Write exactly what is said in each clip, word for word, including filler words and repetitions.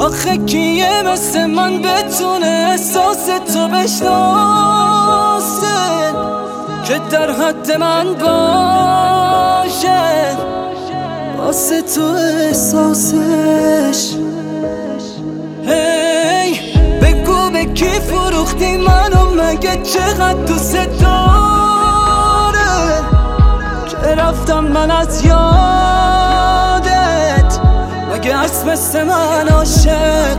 آخه کیه مثل من بتونه احساس تو بشناسه که در حد من باشه واسه تو احساسش. هی بگو به کی فروختی منو، مگه چقدر دوست داره که رفتم من از یادت، مگه هست مثل من عاشق.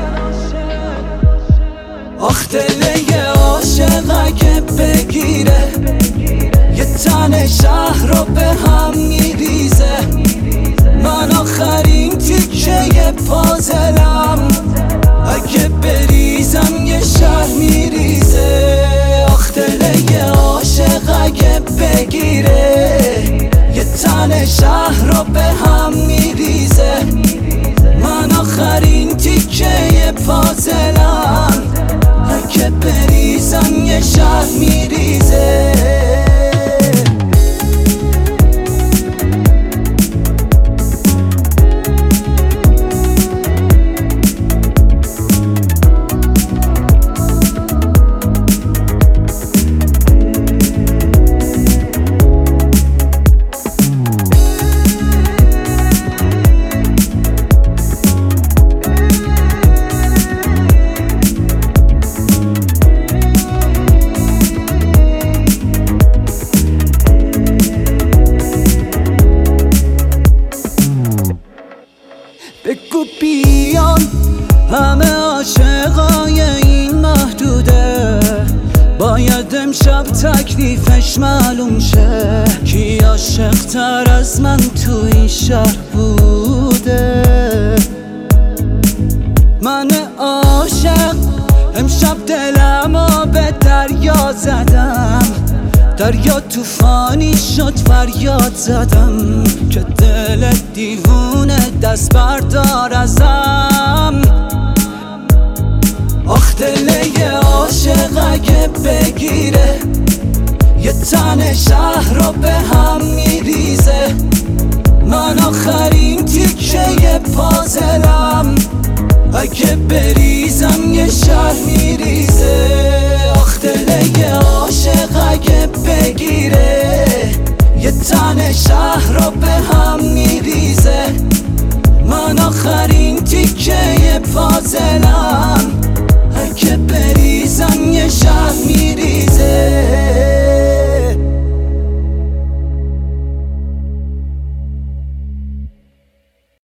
آخ دل یه عاشق اگه بگیره یه تن شهر رو به هم میریزه، من آخرین تیکه پازلم اگه بریزم یه شهر میریزه. آخ دل یه عاشق اگه بگیره یه تن شهر رو به هم میریزه، من آخرین تیکه پازلم اگه بریزم یه شهر میریزه. بگو بیان همه عاشقای این محدوده، باید امشب تکلیفش معلوم شه کی عاشق تر از من تو این شهر بوده. من عاشق امشب دلمو به دریا زدم، دریا توفانی شد فریاد زدم که دل دیوونه دست بردار ازم. آخ دل یه عاشق اگه بگیره یه تن شهر رو به هم میریزه، من آخرین تیکه پازلم اگه بریزم یه شهر میریزه. آخ دل یه عاشق اگه بگیره یه تن شهر رو